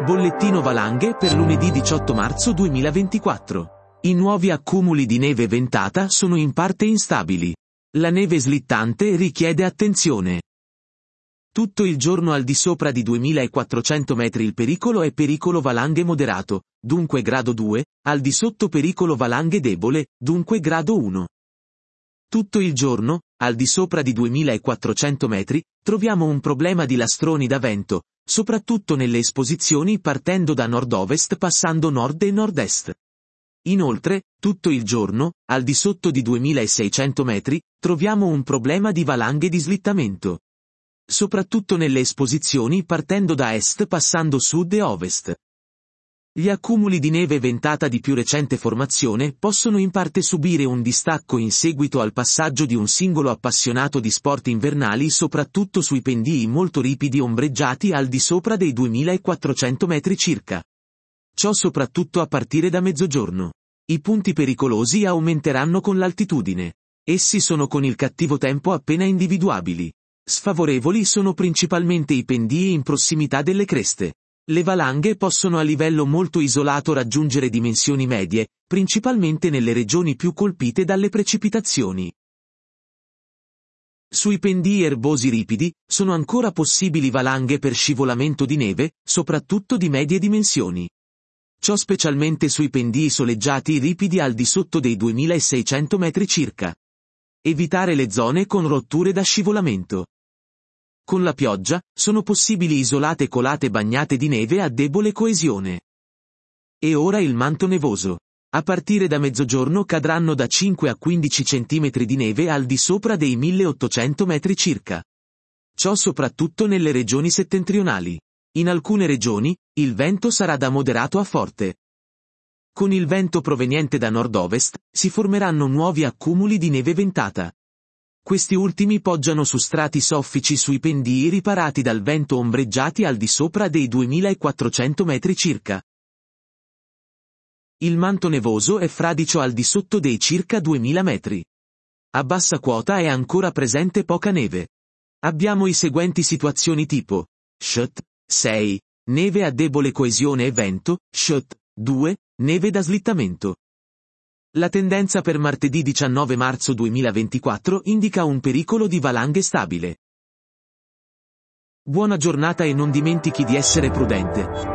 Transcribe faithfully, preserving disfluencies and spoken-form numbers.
Bollettino valanghe per lunedì diciotto marzo duemilaventiquattro. I nuovi accumuli di neve ventata sono in parte instabili. La neve slittante richiede attenzione. Tutto il giorno al di sopra di duemilaquattrocento metri il pericolo è pericolo valanghe moderato, dunque grado due, al di sotto pericolo valanghe debole, dunque grado uno. Tutto il giorno, al di sopra di duemilaquattrocento metri, troviamo un problema di lastroni da vento, soprattutto nelle esposizioni partendo da nord-ovest passando nord e nord-est. Inoltre, tutto il giorno, al di sotto di duemilaseicento metri, troviamo un problema di valanghe di slittamento. Soprattutto nelle esposizioni partendo da est passando sud e ovest. Gli accumuli di neve ventata di più recente formazione possono in parte subire un distacco in seguito al passaggio di un singolo appassionato di sport invernali soprattutto sui pendii molto ripidi ombreggiati al di sopra dei duemilaquattrocento metri circa. Ciò soprattutto a partire da mezzogiorno. I punti pericolosi aumenteranno con l'altitudine. Essi sono con il cattivo tempo appena individuabili. Sfavorevoli sono principalmente i pendii in prossimità delle creste. Le valanghe possono a livello molto isolato raggiungere dimensioni medie, principalmente nelle regioni più colpite dalle precipitazioni. Sui pendii erbosi ripidi, sono ancora possibili valanghe per scivolamento di neve, soprattutto di medie dimensioni. Ciò specialmente sui pendii soleggiati ripidi al di sotto dei duemilaseicento metri circa. Evitare le zone con rotture da scivolamento. Con la pioggia, sono possibili isolate colate bagnate di neve a debole coesione. E ora il manto nevoso. A partire da mezzogiorno cadranno da cinque a quindici centimetri di neve al di sopra dei milleottocento metri circa. Ciò soprattutto nelle regioni settentrionali. In alcune regioni, il vento sarà da moderato a forte. Con il vento proveniente da nord-ovest, si formeranno nuovi accumuli di neve ventata. Questi ultimi poggiano su strati soffici sui pendii riparati dal vento ombreggiati al di sopra dei duemilaquattrocento metri circa. Il manto nevoso è fradicio al di sotto dei circa duemila metri. A bassa quota è ancora presente poca neve. Abbiamo i seguenti situazioni tipo: S H T sei, neve a debole coesione e vento, S H T due, neve da slittamento. La tendenza per martedì diciannove marzo duemilaventiquattro indica un pericolo di valanghe stabile. Buona giornata e non dimentichi di essere prudente.